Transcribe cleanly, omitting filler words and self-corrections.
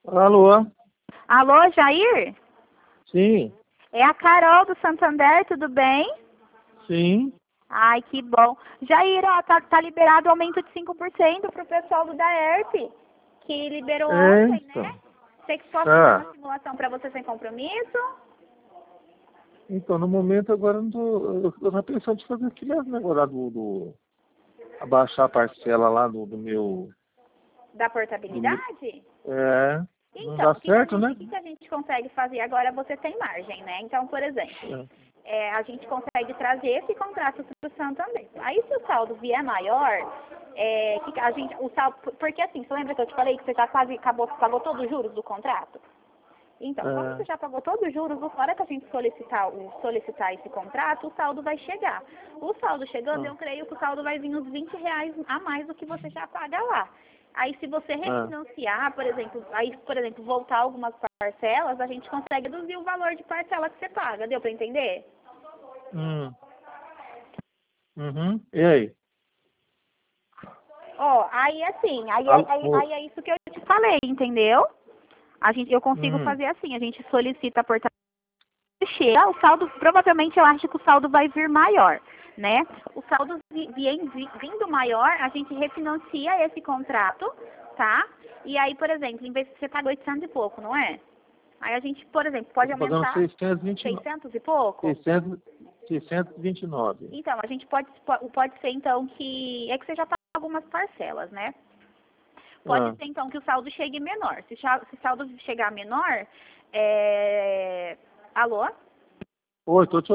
Alô? Alô, Jair? Sim, É a Carol do Santander, tudo bem? sim. Ai, que bom. Jair, ó, tá liberado o aumento de 5% pro pessoal do DAERP, que liberou ontem, né? Então. Você que posso fazer Ah, uma simulação para você sem compromisso? então, no momento agora eu tô na pensão de fazer aquele negócio lá abaixar a parcela lá do meu. Da Do meu portabilidade? é, não Então, dá o que que a certo, gente, né? o que que a gente consegue fazer agora? Você tem margem, né? Então, por exemplo, É. a gente consegue trazer esse contrato para o Santander. Aí, se o saldo vier maior, que a gente, o saldo, porque assim, você lembra que eu te falei que você já quase pagou todos os juros do contrato? Então, como você É. já pagou todos os juros, na hora que a gente solicitar esse contrato, o saldo vai chegar. O saldo chegando, Ah, eu creio que o saldo vai vir uns R$ 20 a mais do que você já paga lá. Aí, se você ah. refinanciar, por exemplo, voltar algumas parcelas, a gente consegue reduzir o valor de parcela que você paga. Deu para entender? Hum. Uhum. E aí? Ó, aí assim, Alô? aí é isso que eu te falei, entendeu? Eu consigo Hum. fazer assim, a gente solicita a portaria. Chega, o saldo, provavelmente eu acho que o saldo vai vir maior, né? O saldo vindo maior, a gente refinancia esse contrato, tá? E aí, por exemplo, em vez de você pagar 800 e pouco, não é? Aí a gente, por exemplo, Eu pode tô pagando aumentar 629. 600 e pouco. 629. Então, a gente pode ser então que, é que você já pagou algumas parcelas, né? Pode Ah. ser então que o saldo chegue menor. Se o saldo chegar menor, alô? Oi, tô te